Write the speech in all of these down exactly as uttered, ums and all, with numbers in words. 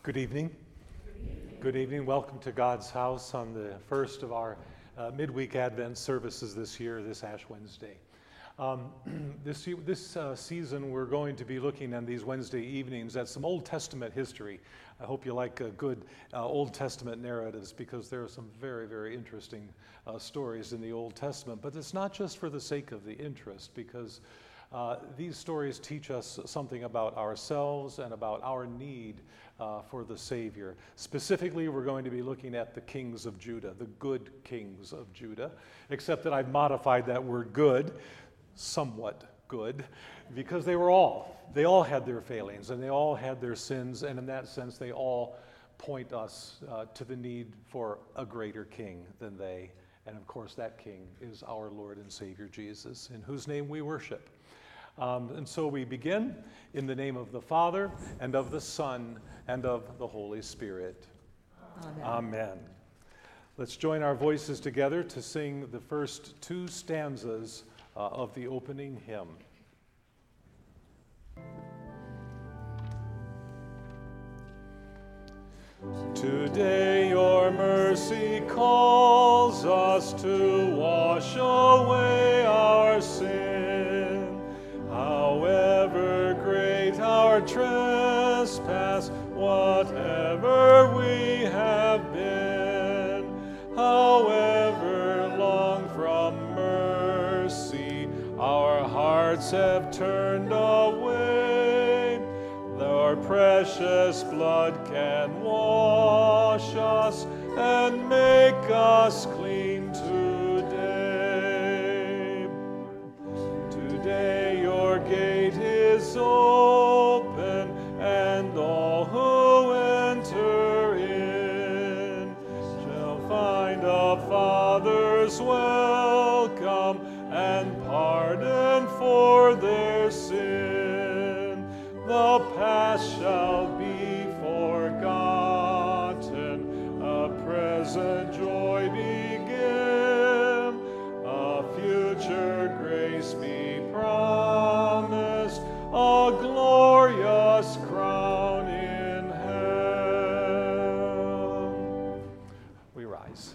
Good evening. Good evening. Welcome to God's house on the first of our uh, midweek Advent services this year, this Ash Wednesday. Um, this this uh, season, we're going to be looking on these Wednesday evenings at some Old Testament history. I hope you like uh, good uh, Old Testament narratives, because there are some very, very interesting uh, stories in the Old Testament. But it's not just for the sake of the interest, because uh, these stories teach us something about ourselves and about our need Uh, for the Savior. Specifically, we're going to be looking at the kings of Judah, the good kings of Judah, except that I've modified that word good, somewhat good, because they were all, they all had their failings, and they all had their sins, and in that sense, they all point us uh, to the need for a greater king than they. And of course, that king is our Lord and Savior Jesus, in whose name we worship. Um, and so we begin in the name of the Father, and of the Son, and of the Holy Spirit. Amen. Amen. Let's join our voices together to sing the first two stanzas uh, of the opening hymn. Today your mercy calls us to wash away our sin. However great our trespass, whatever we have been, however long from mercy our hearts have turned away, our precious blood can wash us and make us clean today. Today your gate is open, and all who enter in shall find a Father's welcome and pardon for their sin. The past shall be forgotten, a present joy begin, a future grace be promised, a glorious crown in heaven. We rise.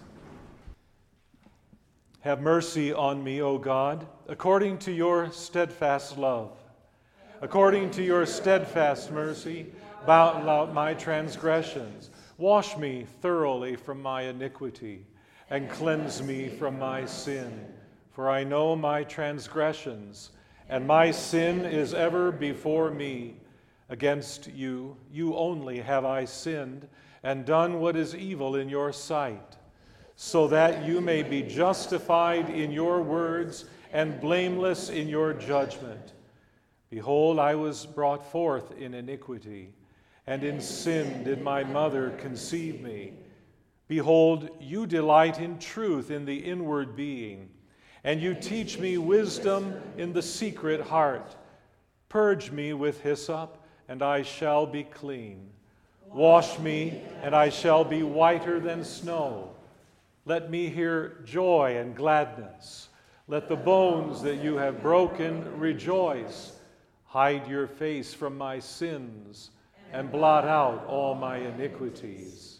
Have mercy on me, O God, according to your steadfast love. According to your steadfast mercy, blot out my transgressions. Wash me thoroughly from my iniquity, and cleanse me from my sin. For I know my transgressions, and my sin is ever before me. Against you, you only have I sinned, and done what is evil in your sight, so that you may be justified in your words and blameless in your judgment. Behold, I was brought forth in iniquity, and in sin did my mother conceive me. Behold, you delight in truth in the inward being, and you teach me wisdom in the secret heart. Purge me with hyssop, and I shall be clean. Wash me, and I shall be whiter than snow. Let me hear joy and gladness. Let the bones that you have broken rejoice. Hide your face from my sins, and blot out all my iniquities.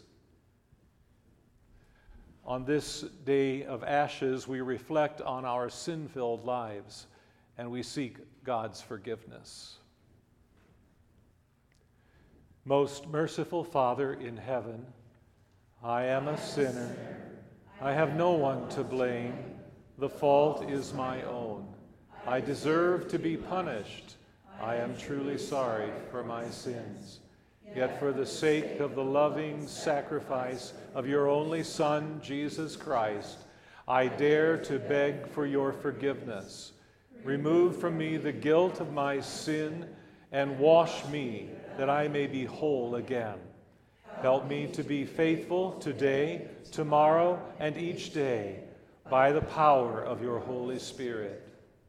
On this day of ashes, we reflect on our sin-filled lives, and we seek God's forgiveness. Most merciful Father in heaven, I am a sinner. I have no one to blame. The fault is my own. I deserve to be punished. I am truly sorry for my sins. Yet for the sake of the loving sacrifice of your only Son, Jesus Christ, I dare to beg for your forgiveness. Remove from me the guilt of my sin and wash me that I may be whole again. Help me to be faithful today, tomorrow, and each day by the power of your Holy Spirit.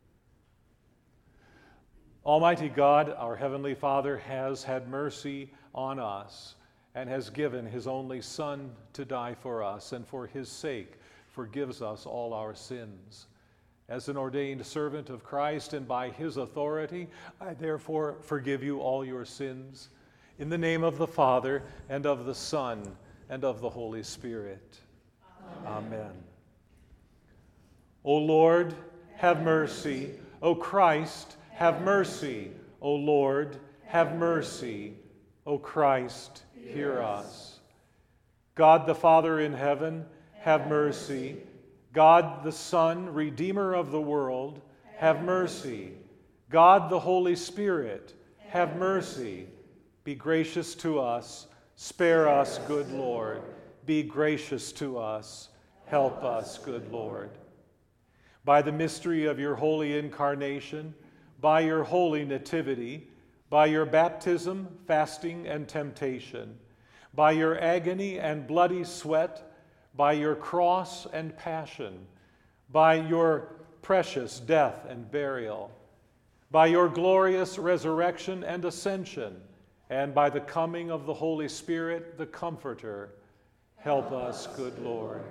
Almighty God, our Heavenly Father, has had mercy on us and has given his only Son to die for us, and for his sake forgives us all our sins. As an ordained servant of Christ and by his authority, I therefore forgive you all your sins. In the name of the Father, and of the Son, and of the Holy Spirit. Amen. Amen. O Lord, have mercy. O Christ, have mercy. O Lord, have mercy. O Christ, hear us. God the Father in heaven, have mercy. God the Son, Redeemer of the world, have mercy. God the Holy Spirit, have mercy. Be gracious to us. Spare us, good Lord. Be gracious to us. Help us, good Lord. By the mystery of your holy incarnation, by your holy nativity, by your baptism, fasting, and temptation, by your agony and bloody sweat, by your cross and passion, by your precious death and burial, by your glorious resurrection and ascension, and by the coming of the Holy Spirit, the Comforter, help us, good Lord.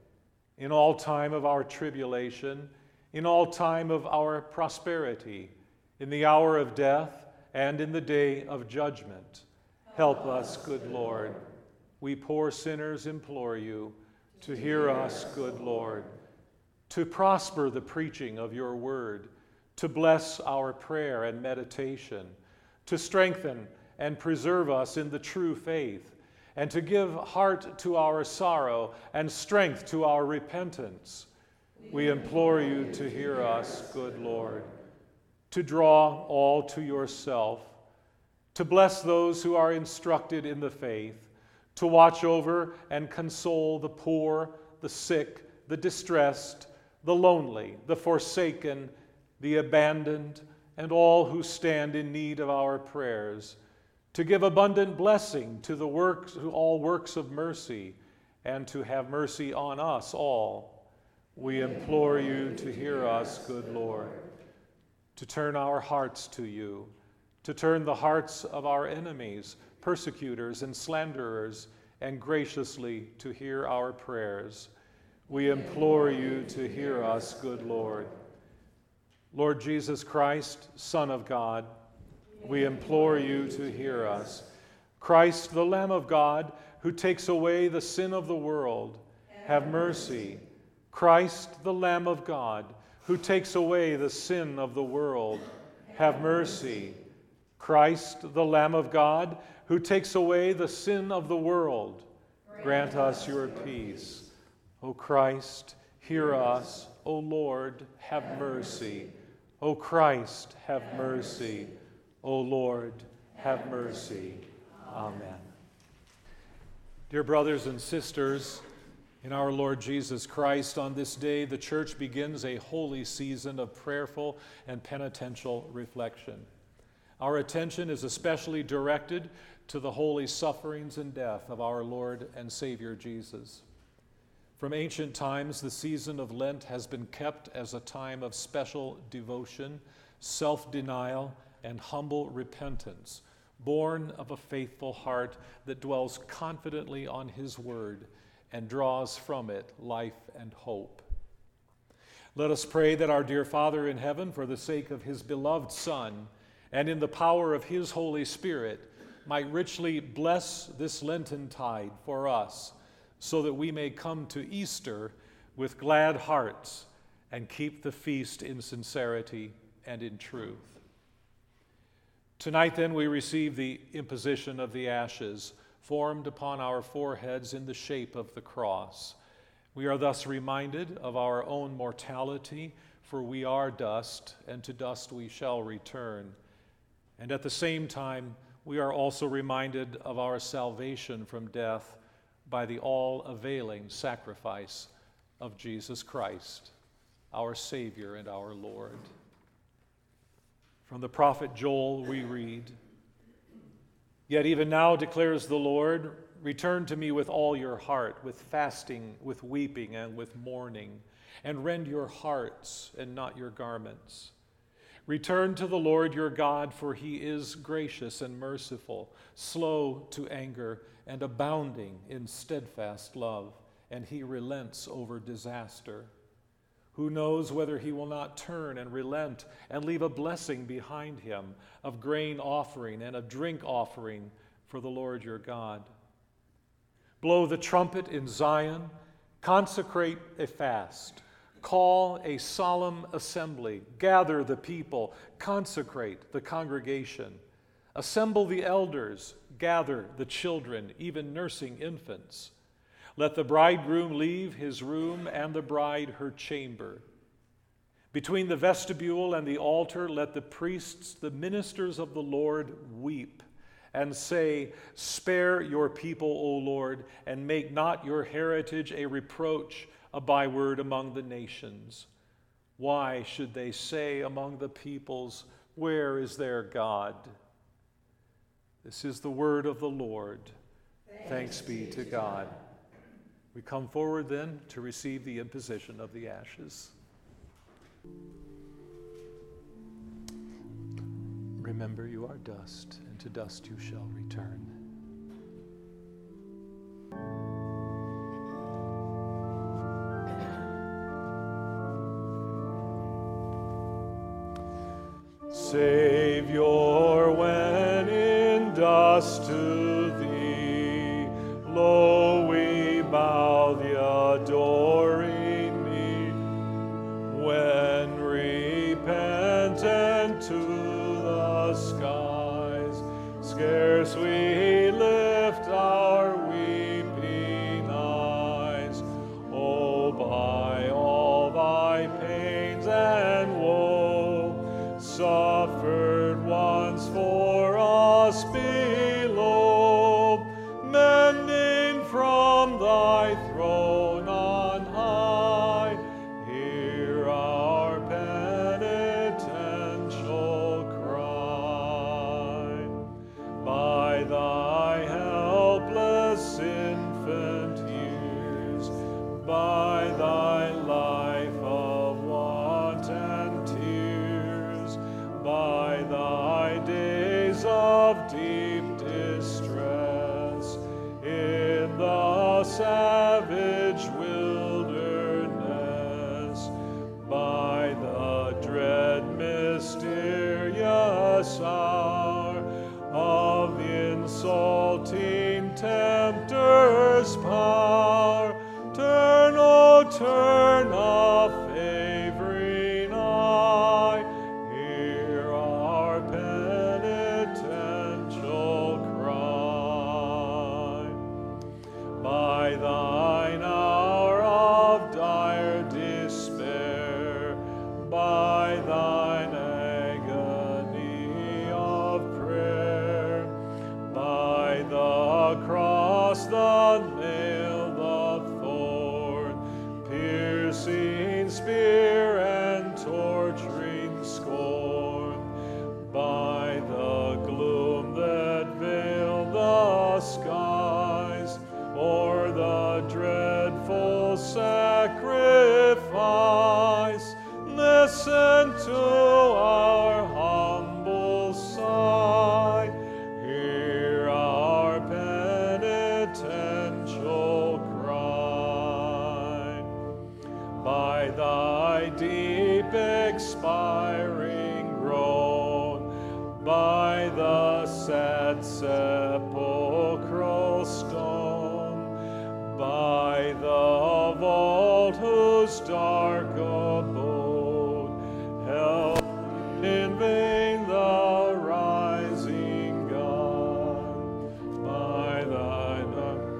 In all time of our tribulation, in all time of our prosperity, in the hour of death, and in the day of judgment, help us, good Lord. We poor sinners implore you to hear us, good Lord, to prosper the preaching of your word, to bless our prayer and meditation, to strengthen and preserve us in the true faith, and to give heart to our sorrow and strength to our repentance. We implore you to hear us, good Lord, to draw all to yourself, to bless those who are instructed in the faith, to watch over and console the poor, the sick, the distressed, the lonely, the forsaken, the abandoned, and all who stand in need of our prayers, to give abundant blessing to the works, to all works of mercy, and to have mercy on us all. We implore you to hear us, good Lord, to turn our hearts to you, to turn the hearts of our enemies, persecutors, and slanderers, and graciously to hear our prayers. We implore you to hear us, good Lord. Lord Jesus Christ, Son of God, we implore you to hear us. Christ, the Lamb of God, who takes away the sin of the world, have mercy. Christ, the Lamb of God, who takes away the sin of the world, have mercy. Christ, the Lamb of God, who takes away the sin of the world, grant us your peace. O Christ, hear us. O Lord, have mercy. O Christ, have mercy. O Lord, have mercy. Amen. Dear brothers and sisters, in our Lord Jesus Christ, on this day, the church begins a holy season of prayerful and penitential reflection. Our attention is especially directed to the holy sufferings and death of our Lord and Savior Jesus. From ancient times, the season of Lent has been kept as a time of special devotion, self-denial, and humble repentance, born of a faithful heart that dwells confidently on his word and draws from it life and hope. Let us pray that our dear Father in heaven, for the sake of his beloved Son, and in the power of his Holy Spirit, might richly bless this Lenten tide for us, so that we may come to Easter with glad hearts and keep the feast in sincerity and in truth. Tonight, then, we receive the imposition of the ashes formed upon our foreheads in the shape of the cross. We are thus reminded of our own mortality, for we are dust, and to dust we shall return. And at the same time, we are also reminded of our salvation from death by the all-availing sacrifice of Jesus Christ, our Savior and our Lord. From the prophet Joel we read, "Yet even now declares the Lord, return to me with all your heart, with fasting, with weeping, and with mourning, and rend your hearts and not your garments. Return to the Lord your God, for he is gracious and merciful, slow to anger, and abounding in steadfast love, and he relents over disaster. Who knows whether he will not turn and relent and leave a blessing behind him of grain offering and of drink offering for the Lord your God. Blow the trumpet in Zion, consecrate a fast, call a solemn assembly, gather the people, consecrate the congregation, assemble the elders, gather the children, even nursing infants. Let the bridegroom leave his room and the bride her chamber. Between the vestibule and the altar, let the priests, the ministers of the Lord, weep and say, "Spare your people, O Lord, and make not your heritage a reproach, a byword among the nations." Why should they say among the peoples, "Where is their God?" This is the word of the Lord. Thanks, Thanks be to God. We come forward then to receive the imposition of the ashes. Remember, you are dust, and to dust you shall return. Savior, when in dust to thee, lo, we bow the adoring knee. When repentant to the skies, scarce we lift our weeping eyes. Oh, by all thy pains and woe, suffered once for us below, mending from thy throne on high, hear our penitential cry. By thy helpless infant years, by thy life of want and tears, by thy days of deep distress, in the savage wilderness, by the dread mysterious hour of the insulting tempter's power, turn, O turn a favoring eye, hear our penitential cry. By thine hour of dire despair, by thine agony of prayer, by the cross, the nail, the thorn, piercing spear and torturing scorn, by the gloom that veiled the skies, or the dreadful sacrifice, listen to our humble sigh, hear our penitential cry. By thy deep expiring groan, by the sad sepulchral stone, by the vault whose dark abode held in vain the rising God, by thine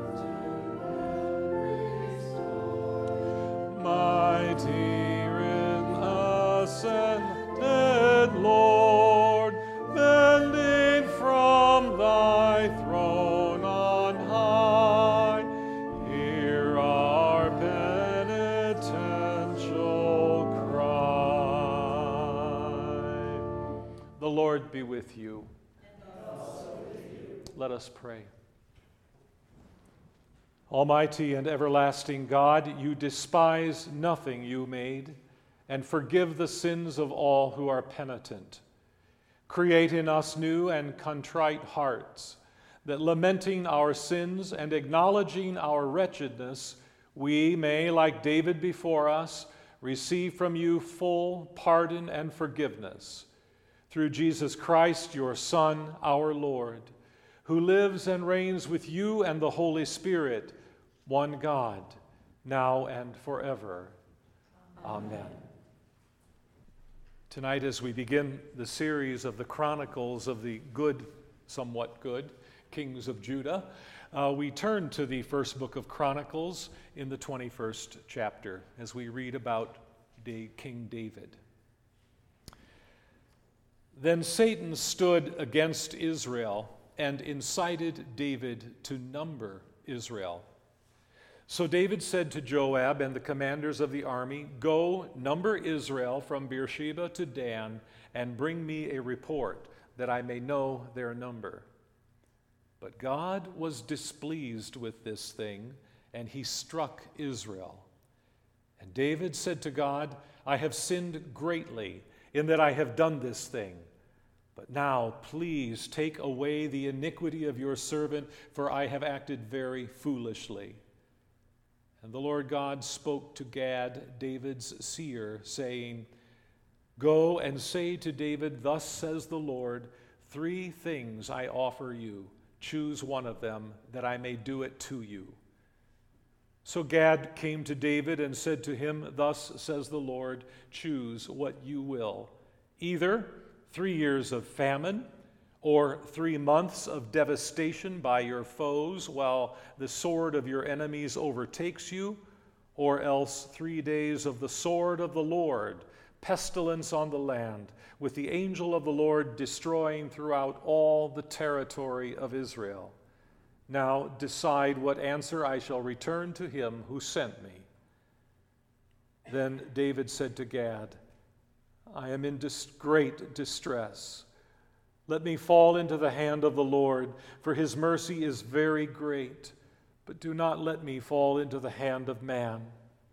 mighty written ascended Lord, bending from thy throne on high, hear our penitential cry. The Lord be with you. And also with you. Let us pray. Almighty and everlasting God, you despise nothing you made, and forgive the sins of all who are penitent. Create in us new and contrite hearts, that lamenting our sins and acknowledging our wretchedness, we may, like David before us, receive from you full pardon and forgiveness. Through Jesus Christ, your Son, our Lord, who lives and reigns with you and the Holy Spirit, one God, now and forever. Amen. Tonight, as we begin the series of the Chronicles of the good, somewhat good, kings of Judah, uh, we turn to the first book of Chronicles in the twenty-first chapter as we read about King David. Then Satan stood against Israel and incited David to number Israel. So David said to Joab and the commanders of the army, "Go, number Israel from Beersheba to Dan, and bring me a report, that I may know their number." But God was displeased with this thing, and he struck Israel. And David said to God, "I have sinned greatly in that I have done this thing. But now, please take away the iniquity of your servant, for I have acted very foolishly." And the Lord God spoke to Gad, David's seer, saying, "Go and say to David, thus says the Lord, three things I offer you. Choose one of them, that I may do it to you." So Gad came to David and said to him, "Thus says the Lord, choose what you will, either three years of famine, or three months of devastation by your foes while the sword of your enemies overtakes you, or else three days of the sword of the Lord, pestilence on the land, with the angel of the Lord destroying throughout all the territory of Israel. Now decide what answer I shall return to him who sent me." Then David said to Gad, "I am in dis- great distress. Let me fall into the hand of the Lord, for his mercy is very great, but do not let me fall into the hand of man."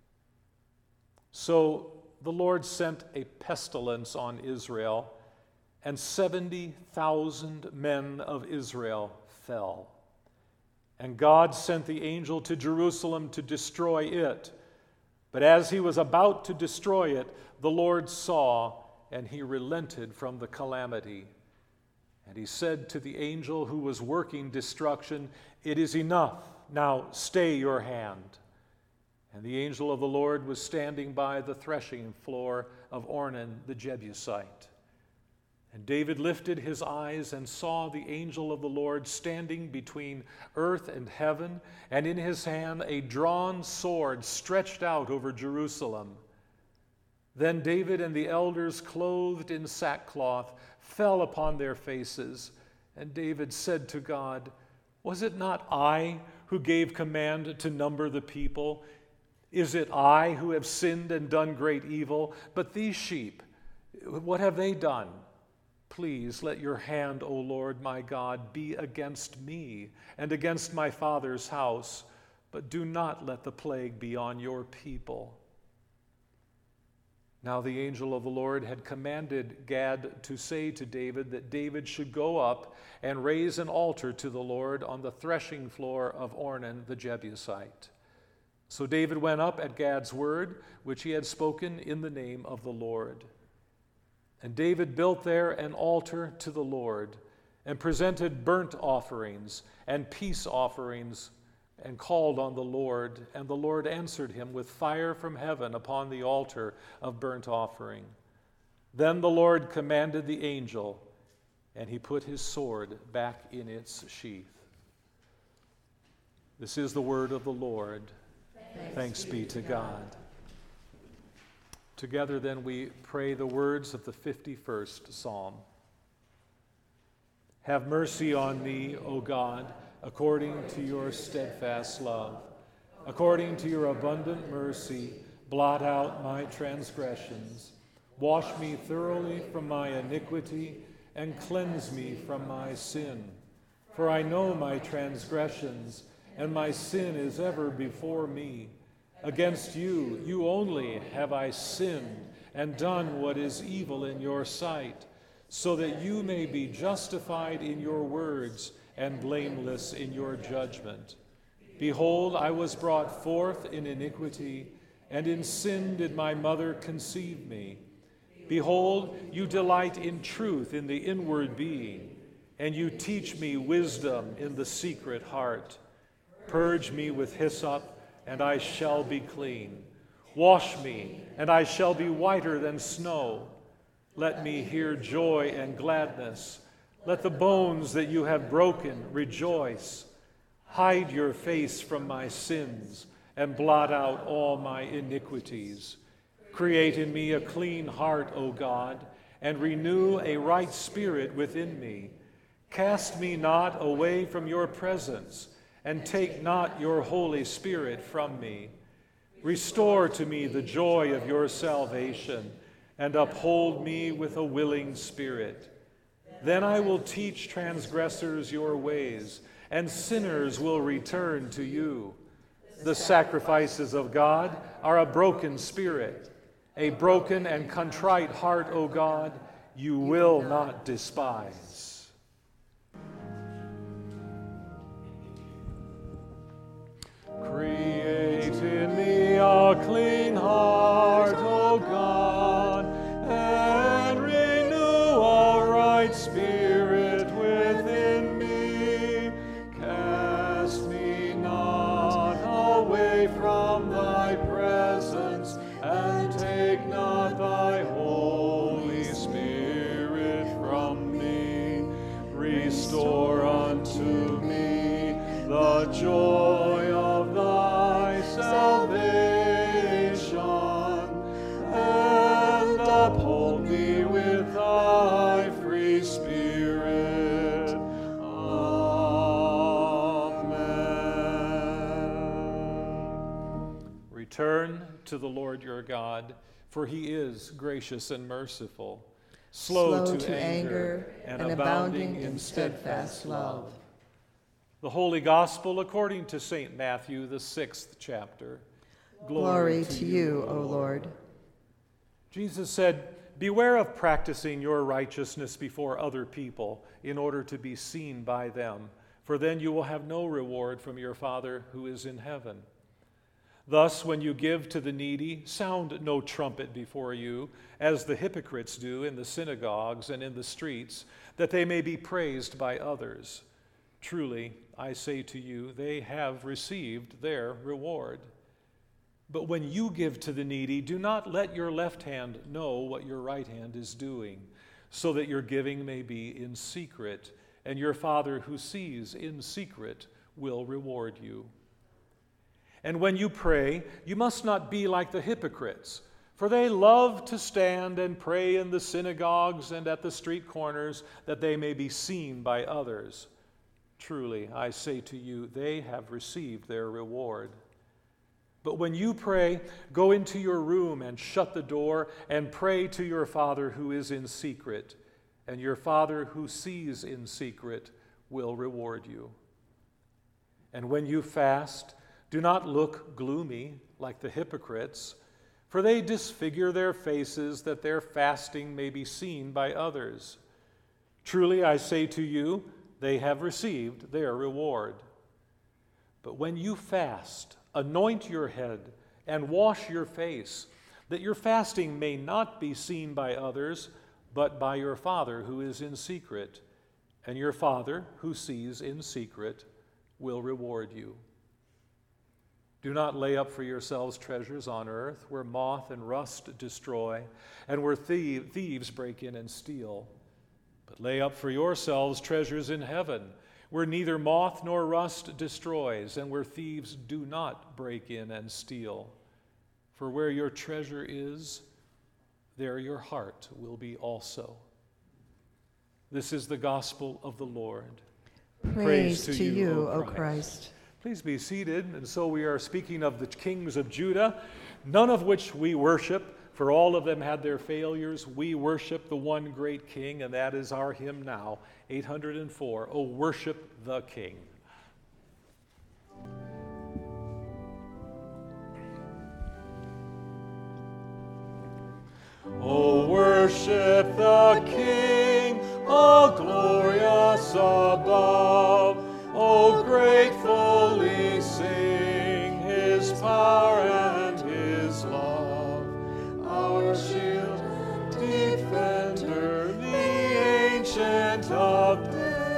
So the Lord sent a pestilence on Israel, and seventy thousand men of Israel fell. And God sent the angel to Jerusalem to destroy it. But as he was about to destroy it, the Lord saw, and he relented from the calamity. And he said to the angel who was working destruction, "It is enough. Now stay your hand." And the angel of the Lord was standing by the threshing floor of Ornan the Jebusite. And David lifted his eyes and saw the angel of the Lord standing between earth and heaven, and in his hand a drawn sword stretched out over Jerusalem. Then David and the elders, clothed in sackcloth, fell upon their faces. And David said to God, "Was it not I who gave command to number the people? Is it I who have sinned and done great evil? But these sheep, what have they done? Please let your hand, O Lord my God, be against me and against my father's house, but do not let the plague be on your people." Now the angel of the Lord had commanded Gad to say to David that David should go up and raise an altar to the Lord on the threshing floor of Ornan the Jebusite. So David went up at Gad's word, which he had spoken in the name of the Lord. And David built there an altar to the Lord, and presented burnt offerings and peace offerings, and called on the Lord. And the Lord answered him with fire from heaven upon the altar of burnt offering. Then the Lord commanded the angel, and he put his sword back in its sheath. This is the word of the Lord. Thanks, Thanks be to God. God. Together then we pray the words of the fifty-first Psalm. Have mercy on me, O God, according to your steadfast love. According to your abundant mercy, blot out my transgressions. Wash me thoroughly from my iniquity, and cleanse me from my sin. For I know my transgressions, and my sin is ever before me. Against you, you only, have I sinned and done what is evil in your sight, so that you may be justified in your words and blameless in your judgment. Behold, I was brought forth in iniquity, and in sin did my mother conceive me. Behold, you delight in truth in the inward being. and you teach me wisdom in the secret heart. Purge me with hyssop, and I shall be clean. Wash me, and I shall be whiter than snow. Let me hear joy and gladness. Let the bones that you have broken rejoice. Hide your face from my sins, and blot out all my iniquities. Create in me a clean heart, O God, and renew a right spirit within me. Cast me not away from your presence, and take not your Holy Spirit from me. Restore to me the joy of your salvation, and uphold me with a willing spirit. Then I will teach transgressors your ways, and sinners will return to you. The sacrifices of God are a broken spirit. A broken and contrite heart, O God, you will not despise. Create in me a clean heart, O God, and renew a right spirit within me. Cast me not away from thy presence, and take not thy Holy Spirit from me. Restore unto me the joy of thy salvation, and uphold me with thy free spirit. Amen. Return to the Lord your God, for he is gracious and merciful, slow, slow to, to anger, anger, and, and abounding abounding in steadfast love. love. The Holy Gospel according to Saint Matthew, the sixth chapter. Glory, Glory to you, O Lord. Jesus said, "Beware of practicing your righteousness before other people in order to be seen by them, for then you will have no reward from your Father who is in heaven. Thus, when you give to the needy, sound no trumpet before you, as the hypocrites do in the synagogues and in the streets, that they may be praised by others. Truly, I say to you, they have received their reward. But when you give to the needy, do not let your left hand know what your right hand is doing, so that your giving may be in secret, and your Father who sees in secret will reward you. And when you pray, you must not be like the hypocrites, for they love to stand and pray in the synagogues and at the street corners, that they may be seen by others. Truly, I say to you, they have received their reward. But when you pray, go into your room and shut the door, and pray to your Father who is in secret, and your Father who sees in secret will reward you. And when you fast, do not look gloomy like the hypocrites, for they disfigure their faces that their fasting may be seen by others. Truly, I say to you, they have received their reward. But when you fast, anoint your head and wash your face, that your fasting may not be seen by others, but by your Father who is in secret, and your Father who sees in secret will reward you. Do not lay up for yourselves treasures on earth, where moth and rust destroy, and where thieves break in and steal. But lay up for yourselves treasures in heaven, where neither moth nor rust destroys, and where thieves do not break in and steal. For where your treasure is, there your heart will be also." This is the gospel of the Lord. Praise, Praise to, to you, you, O Christ. Christ. Please be seated. And so we are speaking of the kings of Judah, none of which we worship, for all of them had their failures. We worship the one great King, and that is our hymn now, eight hundred four, "O Worship the King." O worship the King, O glorious above, O gratefully sing his power and his love. Our shield and defender, the ancient of days,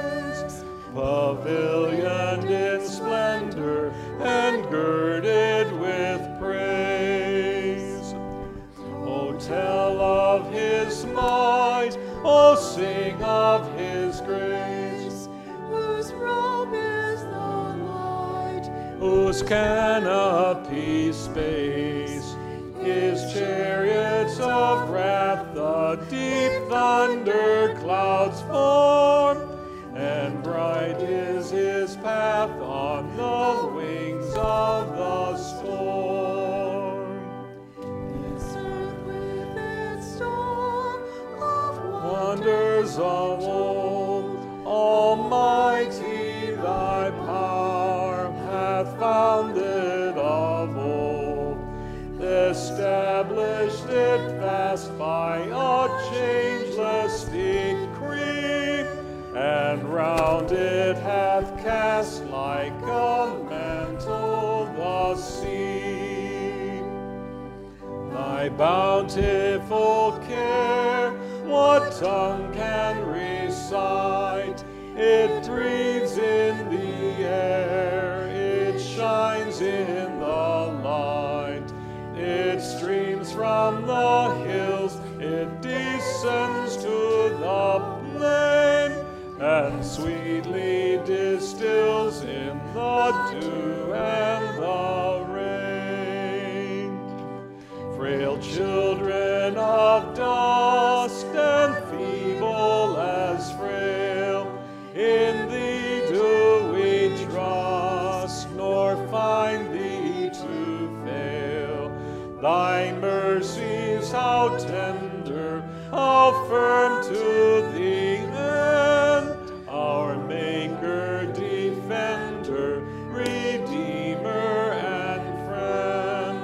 whose canopy space his chariots of wrath the deep thunder clouds form, and bright is his path on the wings of the storm. This earth with its storm of Wonders of old, Almighty thy power hath founded of old, established it fast by a changeless decree, and round it hath cast like a mantle the sea. Thy bountiful care, what tongue can recite? It breathes in the air, it shines in the light. It streams from the hills, it descends to the plain, and sweetly distills in the dew and the rain. Frail children of dust and feeble as frail, in thee do we trust, nor find thee to fail. Thy mercies, how tender, how firm to the end, our Maker, Defender, Redeemer, and Friend.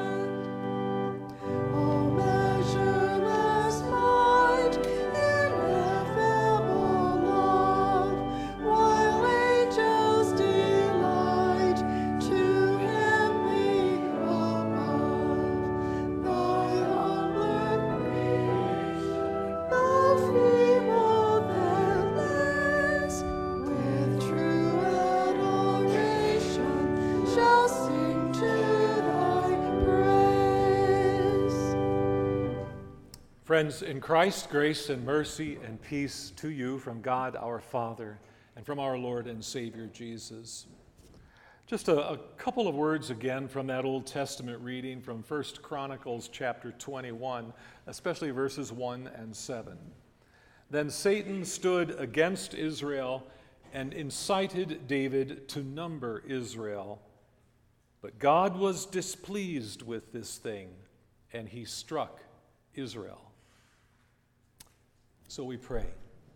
all measureless might, ineffable love, while angels delight to him meek above. Thy humbler creation, though feeble than theirs, with true adoration shall sing to thy praise. Friends in Christ, grace and mercy and peace to you from God our Father and from our Lord and Savior Jesus. Just a, a couple of words again from that Old Testament reading from First Chronicles chapter twenty-one, especially verses one and seven. Then Satan stood against Israel and incited David to number Israel. But God was displeased with this thing, and he struck Israel. So we pray.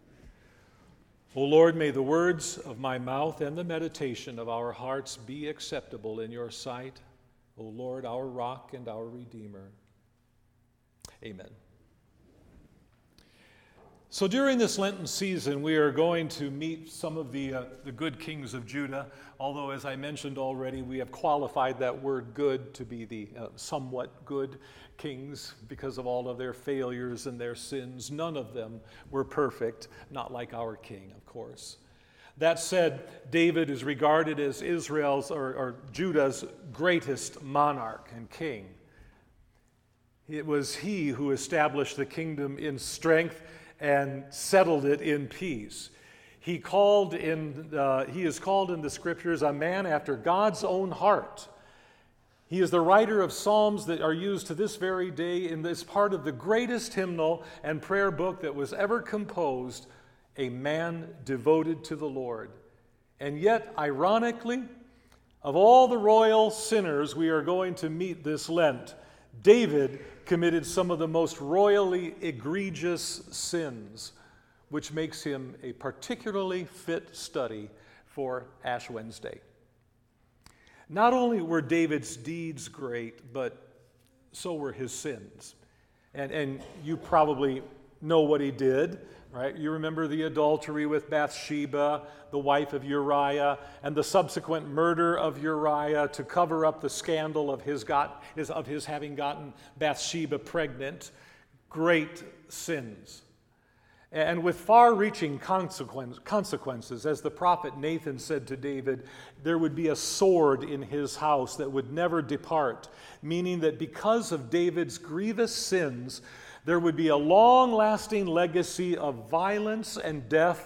O Lord, may the words of my mouth and the meditation of our hearts be acceptable in your sight, O Lord, our rock and our redeemer. Amen. So during this Lenten season, we are going to meet some of the, uh, the good kings of Judah, although, as I mentioned already, we have qualified that word good to be the uh, somewhat good kings because of all of their failures and their sins. None of them were perfect, not like our king, of course. That said, David is regarded as Israel's or, or Judah's greatest monarch and king. It was he who established the kingdom in strength and settled it in peace. He called in. Uh, he is called in the scriptures a man after God's own heart. He is the writer of psalms that are used to this very day in this part of the greatest hymnal and prayer book that was ever composed, a man devoted to the Lord. And yet, ironically, of all the royal sinners we are going to meet this Lent, David committed some of the most royally egregious sins, which makes him a particularly fit study for Ash Wednesday. Not only were David's deeds great, but so were his sins. And, and you probably know what he did, right? You remember the adultery with Bathsheba, the wife of Uriah, and the subsequent murder of Uriah to cover up the scandal of his, got, his, of his having gotten Bathsheba pregnant. Great sins. And with far-reaching consequence, consequences, as the prophet Nathan said to David, there would be a sword in his house that would never depart, meaning that because of David's grievous sins, there would be a long-lasting legacy of violence and death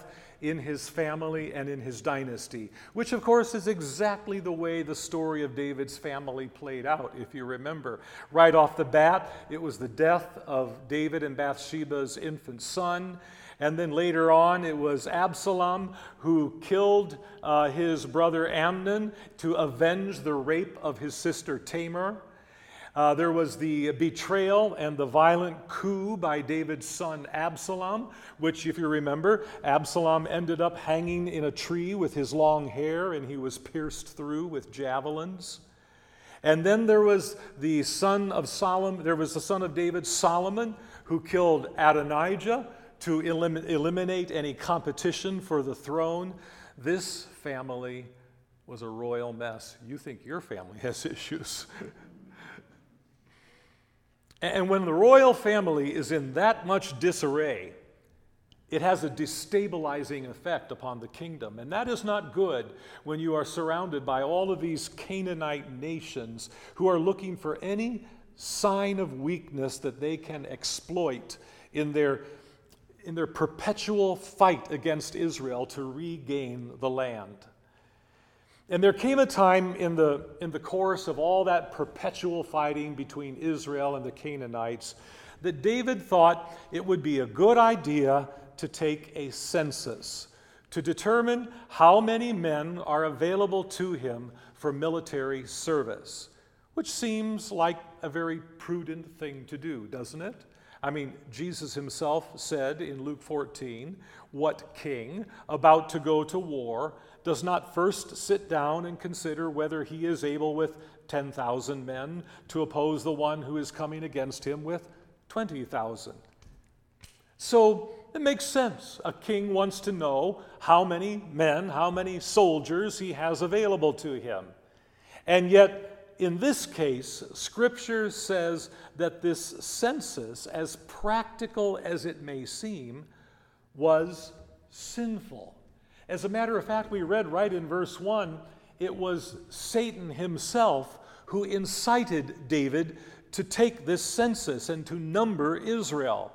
in his family and in his dynasty, which of course is exactly the way the story of David's family played out, if you remember. Right off the bat, it was the death of David and Bathsheba's infant son. And then later on, it was Absalom who killed uh, his brother Amnon to avenge the rape of his sister Tamar. Uh, there was the betrayal and the violent coup by David's son Absalom, which, if you remember, Absalom ended up hanging in a tree with his long hair, and he was pierced through with javelins. And then there was the son of Solomon, there was the son of David, Solomon, who killed Adonijah to elim- eliminate any competition for the throne. This family was a royal mess. You think your family has issues. And when the royal family is in that much disarray, it has a destabilizing effect upon the kingdom. And that is not good when you are surrounded by all of these Canaanite nations who are looking for any sign of weakness that they can exploit in their, in their perpetual fight against Israel to regain the land. And there came a time in the, in the course of all that perpetual fighting between Israel and the Canaanites that David thought it would be a good idea to take a census to determine how many men are available to him for military service, which seems like a very prudent thing to do, doesn't it? I mean, Jesus himself said in Luke fourteen, "What king about to go to war does not first sit down and consider whether he is able with ten thousand men to oppose the one who is coming against him with twenty thousand? So it makes sense. A king wants to know how many men, how many soldiers he has available to him. And yet, in this case, Scripture says that this census, as practical as it may seem, was sinful. As a matter of fact, we read right in verse one, it was Satan himself who incited David to take this census and to number Israel.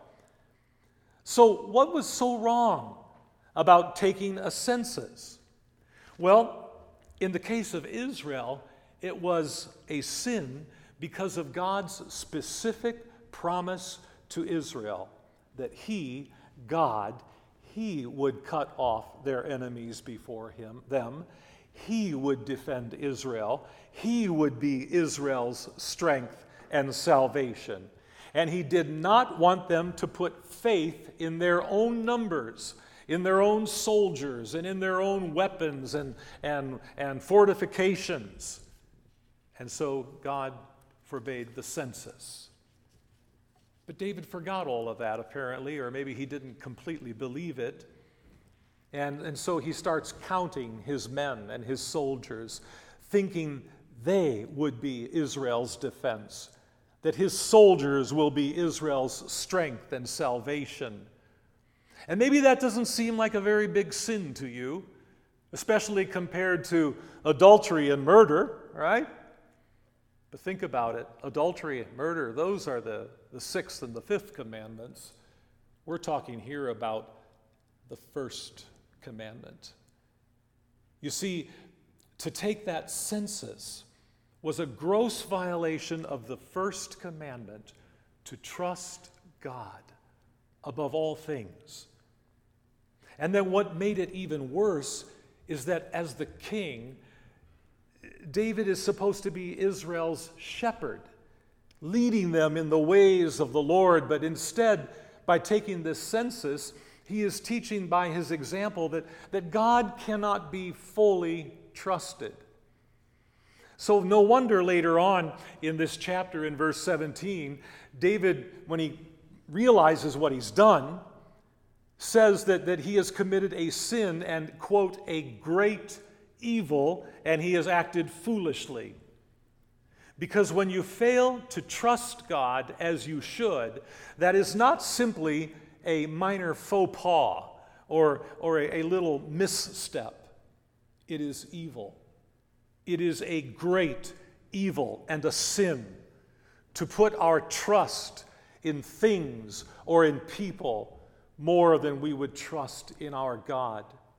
So what was so wrong about taking a census? Well, in the case of Israel, it was a sin because of God's specific promise to Israel that he, God, he would cut off their enemies before him, them. He would defend Israel. He would be Israel's strength and salvation. And he did not want them to put faith in their own numbers, in their own soldiers, and in their own weapons and, and, and fortifications. And so God forbade the census. But David forgot all of that, apparently, or maybe he didn't completely believe it. And, and so he starts counting his men and his soldiers, thinking they would be Israel's defense, that his soldiers will be Israel's strength and salvation. And maybe that doesn't seem like a very big sin to you, especially compared to adultery and murder, right? But think about it. Adultery and murder, those are the, the sixth and the fifth commandments. We're talking here about the first commandment. You see, to take that census was a gross violation of the first commandment to trust God above all things. And then what made it even worse is that as the king, David is supposed to be Israel's shepherd, leading them in the ways of the Lord, but instead, by taking this census, he is teaching by his example that, that God cannot be fully trusted. So no wonder later on in this chapter in verse seventeen, David, when he realizes what he's done, says that, that he has committed a sin and, quote, a great evil, and he has acted foolishly. Because when you fail to trust God as you should, that is not simply a minor faux pas or, or a, a little misstep. It is evil. It is a great evil and a sin to put our trust in things or in people more than we would trust in our God.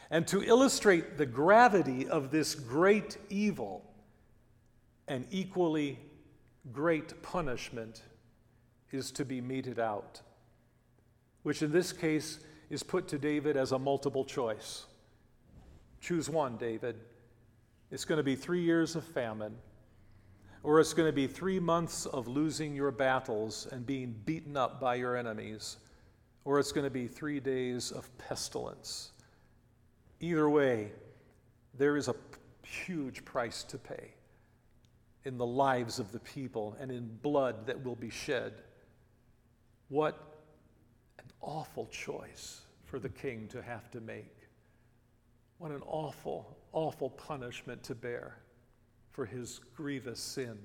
And to illustrate the gravity of this great evil, an equally great punishment is to be meted out, which in this case is put to David as a multiple choice. Choose one, David. It's going to be three years of famine, or it's going to be three months of losing your battles and being beaten up by your enemies, or it's going to be three days of pestilence. Either way, there is a huge price to pay in the lives of the people and in blood that will be shed. What an awful choice for the king to have to make. What an awful, awful punishment to bear for his grievous sin.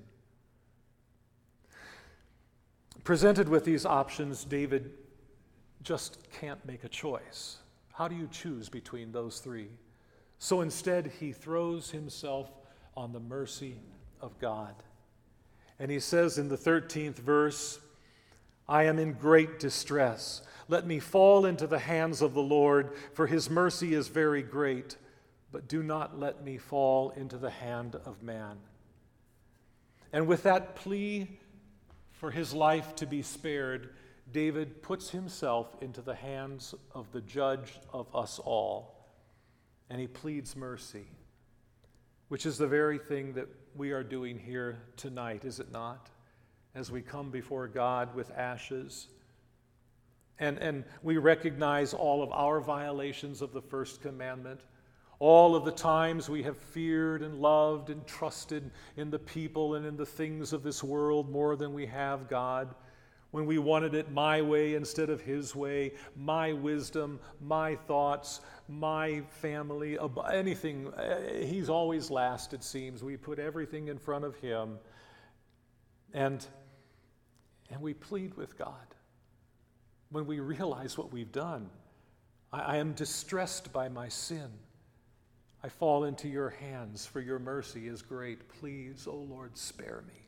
Presented with these options, David just can't make a choice. How do you choose between those three? So instead, he throws himself on the mercy of God. And he says in the thirteenth verse, I am in great distress. Let me fall into the hands of the Lord, for his mercy is very great, but do not let me fall into the hand of man. And with that plea for his life to be spared, David puts himself into the hands of the judge of us all, and he pleads mercy, which is the very thing that we are doing here tonight, is it not? As we come before God with ashes, and, and we recognize all of our violations of the first commandment, all of the times we have feared and loved and trusted in the people and in the things of this world more than we have God, when we wanted it my way instead of his way, my wisdom, my thoughts, my family, anything. He's always last, it seems. We put everything in front of him, and, and we plead with God when we realize what we've done. I, I am distressed by my sin. I fall into your hands, for your mercy is great. Please, O Lord, spare me.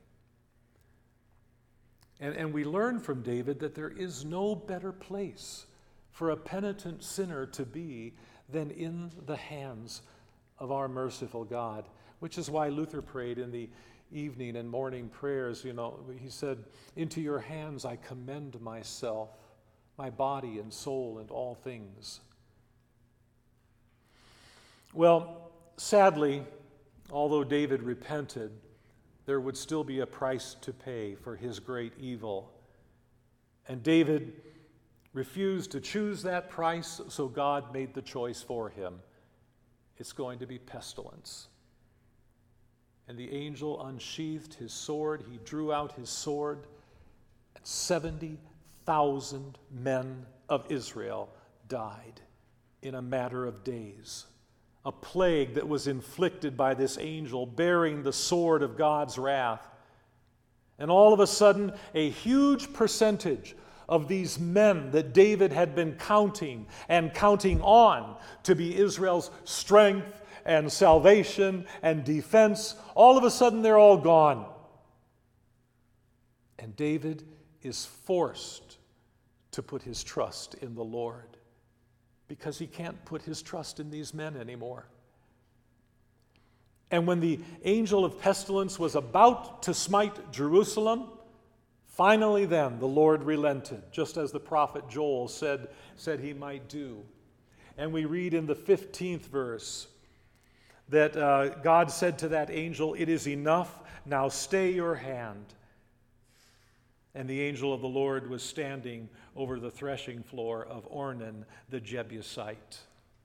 And, and we learn from David that there is no better place for a penitent sinner to be than in the hands of our merciful God, which is why Luther prayed in the evening and morning prayers. You know, he said, into your hands I commend myself, my body and soul and all things. Well, sadly, although David repented, there would still be a price to pay for his great evil. And David refused to choose that price, so God made the choice for him. It's going to be pestilence. And the angel unsheathed his sword. He drew out his sword, and seventy thousand men of Israel died in a matter of days. A plague that was inflicted by this angel bearing the sword of God's wrath. And all of a sudden, a huge percentage of these men that David had been counting and counting on to be Israel's strength and salvation and defense, all of a sudden they're all gone. And David is forced to put his trust in the Lord, because he can't put his trust in these men anymore. And when the angel of pestilence was about to smite Jerusalem, finally then the Lord relented, just as the prophet Joel said, said he might do. And we read in the fifteenth verse that uh, God said to that angel, "It is enough, now stay your hand." And the angel of the Lord was standing over the threshing floor of Ornan the Jebusite.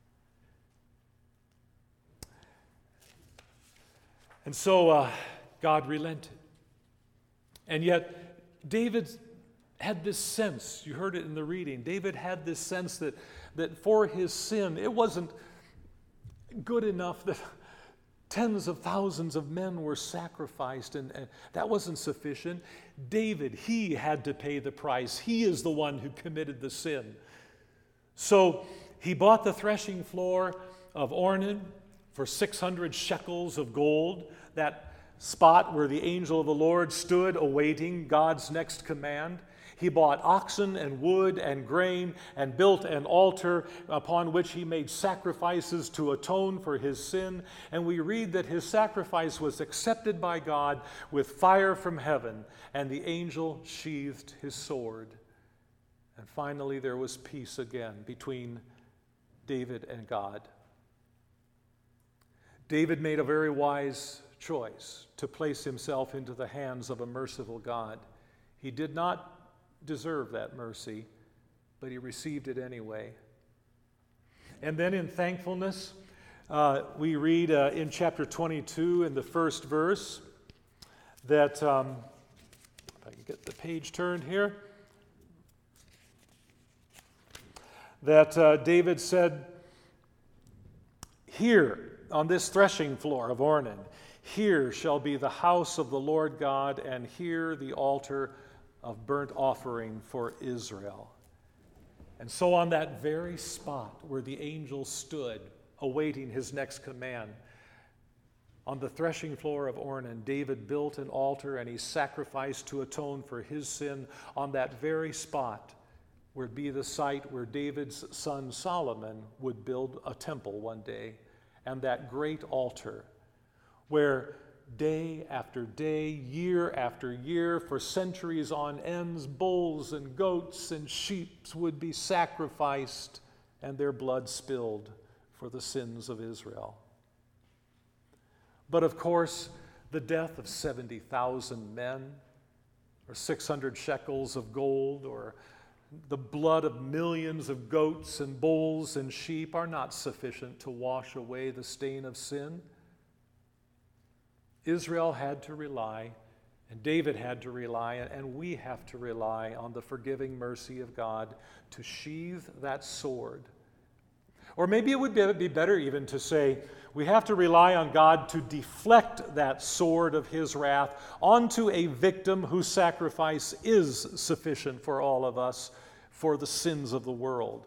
And so uh, God relented. And yet David had this sense, you heard it in the reading, David had this sense that, that for his sin, it wasn't good enough that tens of thousands of men were sacrificed, and, and that wasn't sufficient. David, he had to pay the price. He is the one who committed the sin. So he bought the threshing floor of Ornan for six hundred shekels of gold, that spot where the angel of the Lord stood awaiting God's next command. He bought oxen and wood and grain and built an altar upon which he made sacrifices to atone for his sin. And we read that his sacrifice was accepted by God with fire from heaven, and the angel sheathed his sword. And finally, there was peace again between David and God. David made a very wise choice to place himself into the hands of a merciful God. He did not deserve that mercy, but he received it anyway. And then in thankfulness, uh, we read uh, in chapter twenty-two in the first verse that, um, if I can get the page turned here, that uh, David said, "Here, on this threshing floor of Ornan, here shall be the house of the Lord God, and here the altar of burnt offering for Israel." And so on that very spot where the angel stood, awaiting his next command, on the threshing floor of Ornan, David built an altar and he sacrificed to atone for his sin on that very spot would be the site where David's son Solomon would build a temple one day. And that great altar where day after day, year after year, for centuries on ends, bulls and goats and sheep would be sacrificed and their blood spilled for the sins of Israel. But of course, the death of seventy thousand men, or six hundred shekels of gold, or the blood of millions of goats and bulls and sheep are not sufficient to wash away the stain of sin. Israel had to rely, and David had to rely, and we have to rely on the forgiving mercy of God to sheathe that sword. Or maybe it would be better even to say, we have to rely on God to deflect that sword of his wrath onto a victim whose sacrifice is sufficient for all of us for the sins of the world.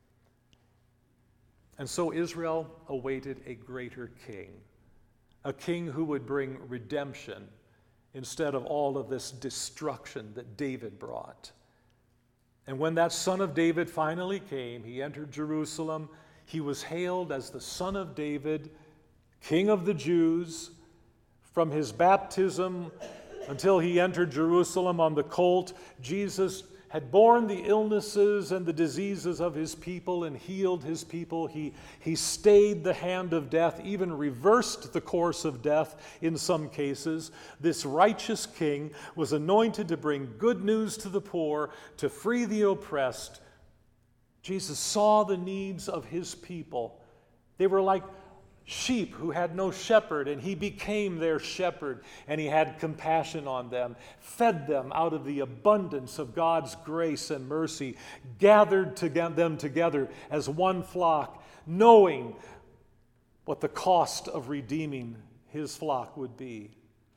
And so Israel awaited a greater king, a king who would bring redemption instead of all of this destruction that David brought. And when that son of David finally came, he entered Jerusalem. He was hailed as the Son of David, King of the Jews. From his baptism until he entered Jerusalem on the colt, Jesus had borne the illnesses and the diseases of his people and healed his people. He, he stayed the hand of death, even reversed the course of death in some cases. This righteous king was anointed to bring good news to the poor, to free the oppressed. Jesus saw the needs of his people. They were like sheep who had no shepherd, and he became their shepherd, and he had compassion on them, fed them out of the abundance of God's grace and mercy, gathered to them together as one flock, knowing what the cost of redeeming his flock would be.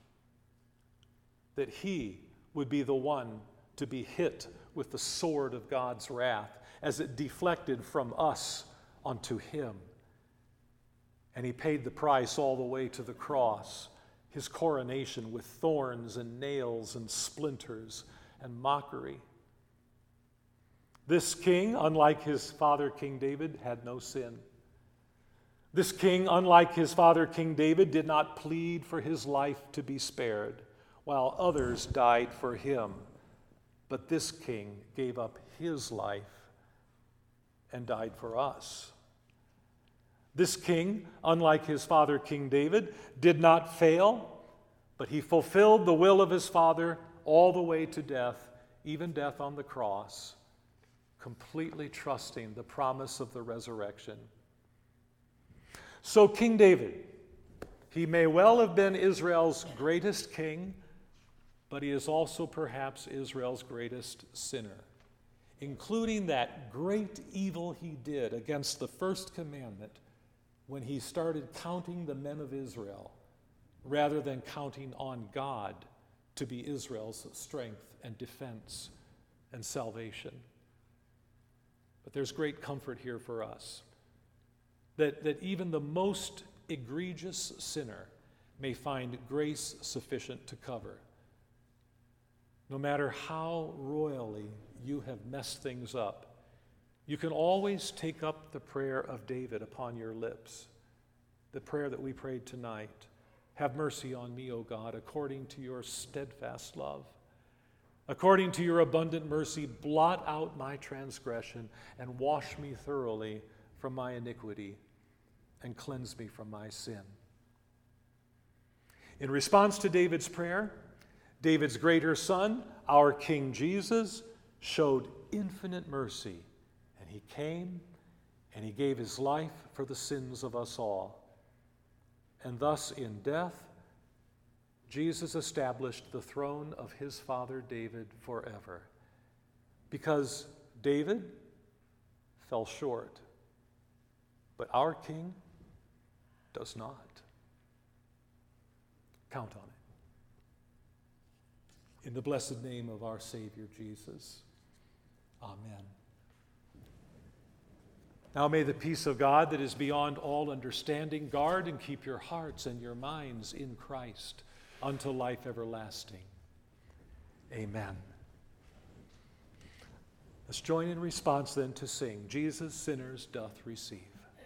That he would be the one to be hit with the sword of God's wrath as it deflected from us onto him. And he paid the price all the way to the cross, his coronation with thorns and nails and splinters and mockery. This king, unlike his father King David, had no sin. This king, unlike his father King David, did not plead for his life to be spared, while others died for him. But this king gave up his life and died for us. This king, unlike his father King David, did not fail, but he fulfilled the will of his father all the way to death, even death on the cross, completely trusting the promise of the resurrection. So King David, he may well have been Israel's greatest king, but he is also perhaps Israel's greatest sinner, including that great evil he did against the first commandment when he started counting the men of Israel rather than counting on God to be Israel's strength and defense and salvation. But there's great comfort here for us that, that even the most egregious sinner may find grace sufficient to cover. no matter how royally you have messed things up, you can always take up the prayer of David upon your lips, the prayer that we prayed tonight. Have mercy on me, O God, according to your steadfast love. According to your abundant mercy, blot out my transgression and wash me thoroughly from my iniquity and cleanse me from my sin. In response to David's prayer, David's greater son, our King Jesus, showed infinite mercy, and he came and he gave his life for the sins of us all. And thus in death, Jesus established the throne of his father David forever. Because David fell short, but our King does not. Count on it. In the blessed name of our Savior Jesus. Amen. Now may the peace of God that is beyond all understanding guard and keep your hearts and your minds in Christ unto life everlasting. Amen. Let's join in response then to sing, Jesus sinners doth receive.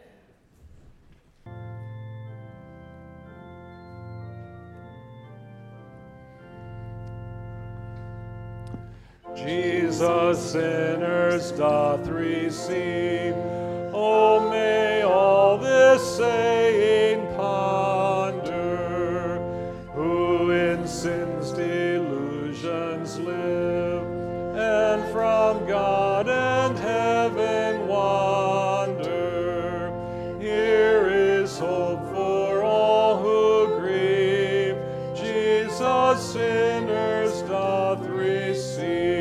Jesus sinners doth receive. Oh, may all this saying ponder, who in sin's delusions live, and from God and heaven wander. Here is hope for all who grieve. Jesus sinners doth receive.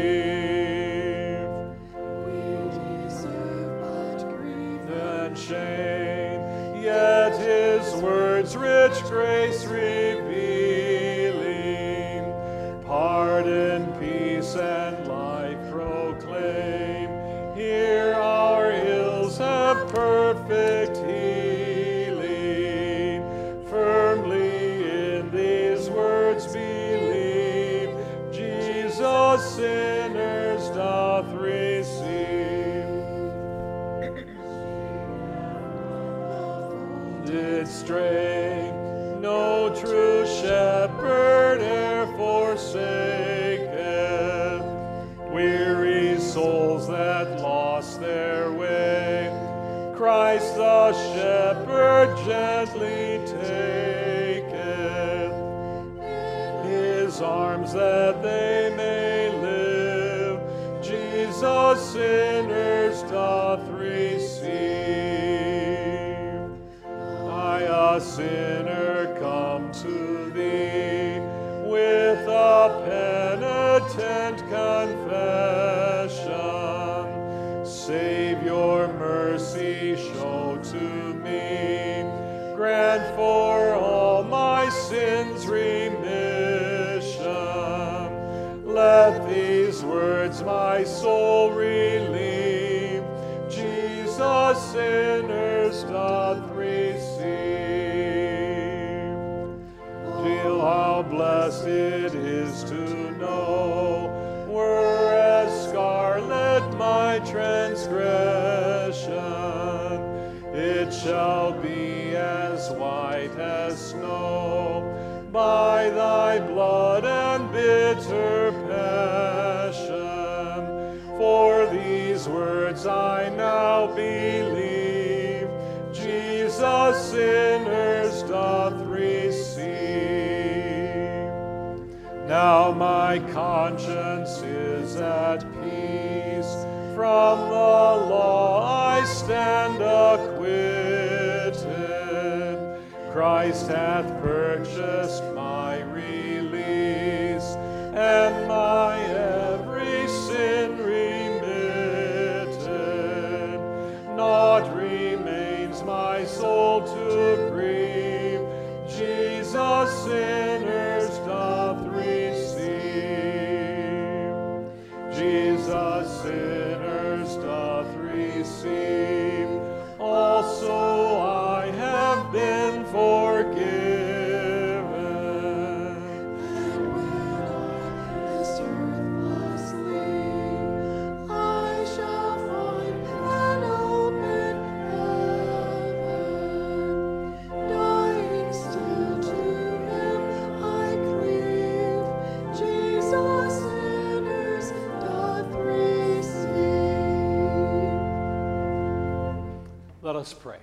Shame, yet his words rich grace revealing, pardon, peace, and life proclaim. Here our ills have perfect healing. Firmly in these words believe, Jesus sinners doth receive. Did stray, no true shepherd e'er forsaketh, weary souls that lost their way, Christ the shepherd gently taketh, his arms that they may live, Jesus sinners doth receive. A sinner come to thee with a penitent confession. Savior, mercy show to me. Grant for all my sins remission. Let these words my soul relieve. Jesus sinners doth receive. How blessed it is to know, were as scarlet my transgression, it shall be as white as snow, by thy blood and bitter passion. For these words I now believe, Jesus sinners doth receive. Now my conscience is at peace. From the law I stand acquitted. Christ hath purchased my release, and my every sin remitted. Naught remains my soul to grieve. Jesus sinners doth receive. Jesus sinners doth receive. Also I have been forgiven. And when our us pray.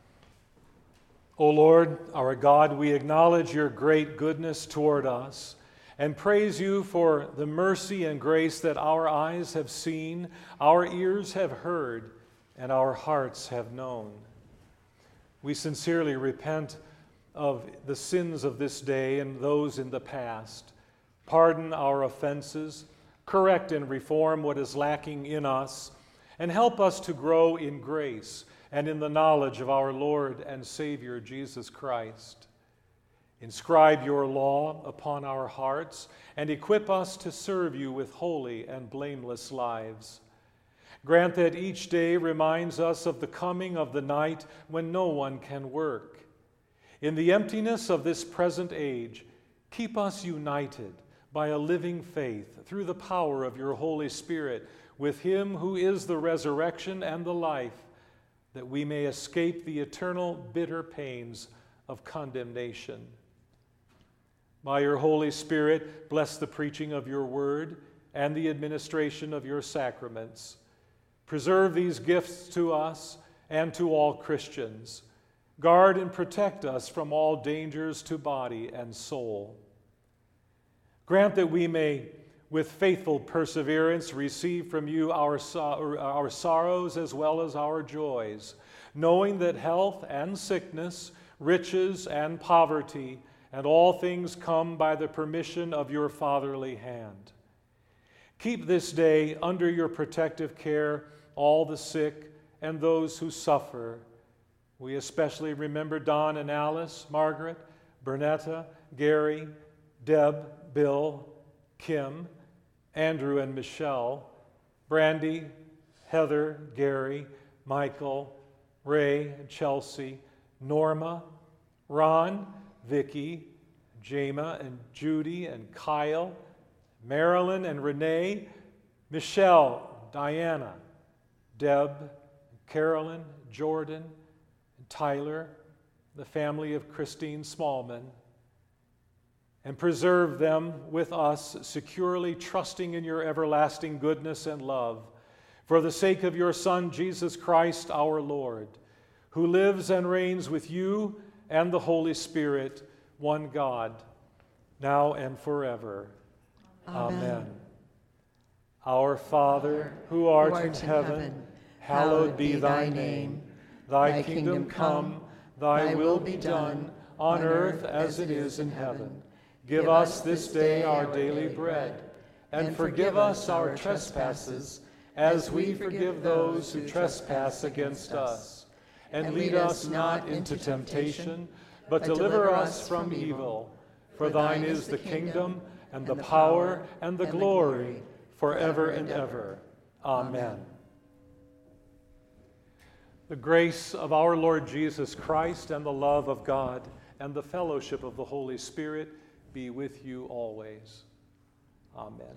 O Lord, our God, we acknowledge your great goodness toward us and praise you for the mercy and grace that our eyes have seen, our ears have heard, and our hearts have known. We sincerely repent of the sins of this day and those in the past. Pardon our offenses, correct and reform what is lacking in us, and help us to grow in grace and in the knowledge of our Lord and Savior, Jesus Christ. Inscribe your law upon our hearts and equip us to serve you with holy and blameless lives. Grant that each day reminds us of the coming of the night when no one can work. In the emptiness of this present age, keep us united by a living faith through the power of your Holy Spirit with him who is the resurrection and the life, that we may escape the eternal bitter pains of condemnation. By your Holy Spirit, bless the preaching of your word and the administration of your sacraments. Preserve these gifts to us and to all Christians. Guard and protect us from all dangers to body and soul. Grant that we may, with faithful perseverance, receive from you our, so- our sorrows as well as our joys, knowing that health and sickness, riches and poverty, and all things come by the permission of your fatherly hand. Keep this day under your protective care all the sick and those who suffer. We especially remember Don and Alice, Margaret, Bernetta, Gary, Deb, Bill, Kim, Andrew and Michelle, Brandy, Heather, Gary, Michael, Ray, Chelsea, Norma, Ron, Vicky, Jama and Judy and Kyle, Marilyn and Renee, Michelle, Diana, Deb, Carolyn, Jordan, and Tyler, the family of Christine Smallman, and preserve them with us, securely trusting in your everlasting goodness and love, for the sake of your Son, Jesus Christ, our Lord, who lives and reigns with you and the Holy Spirit, one God, now and forever. Amen. Amen. Our Father, who art, who art in, in heaven, heaven, hallowed be thy name. Thy, thy kingdom come, thy will be done, on earth as it is in heaven. Give us this day our daily bread, and forgive us our trespasses, as we forgive those who trespass against us. And lead us not into temptation, but deliver us from evil. For thine is the kingdom, and the power, and the glory, forever and ever. Amen. The grace of our Lord Jesus Christ, and the love of God, and the fellowship of the Holy Spirit be with you always. Amen.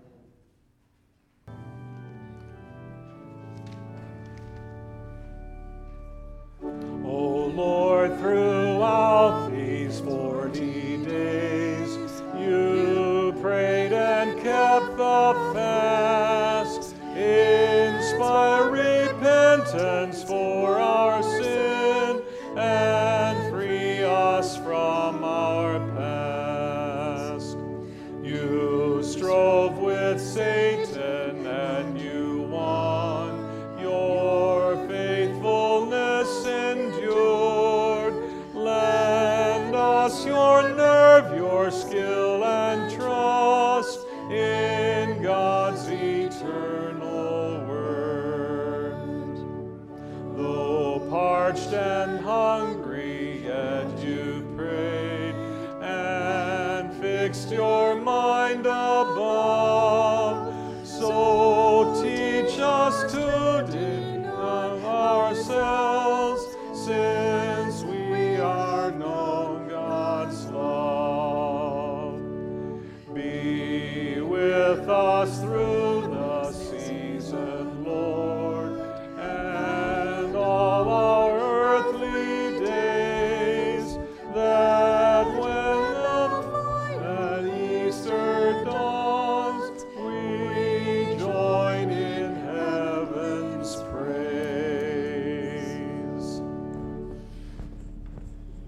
O Lord, throughout these forty days, you prayed and kept the fast. Inspire repentance for our sin, and free us from our past. You strove with Satan and you won. Your faithfulness endured. Lend us your nerve, your skill and trust in God's eternal word. Though parched and hungry, yet you prayed and fixed your mind above. So teach us to deny ourselves, since we are known God's love. Be with us through